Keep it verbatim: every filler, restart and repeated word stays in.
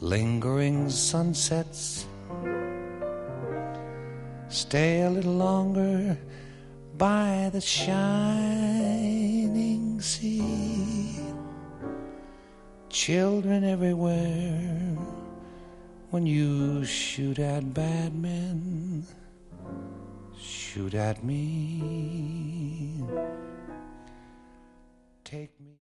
lingering sunsets. Stay a little longer by the shining sea. Children everywhere, when you shoot at bad men, shoot at me. Take me.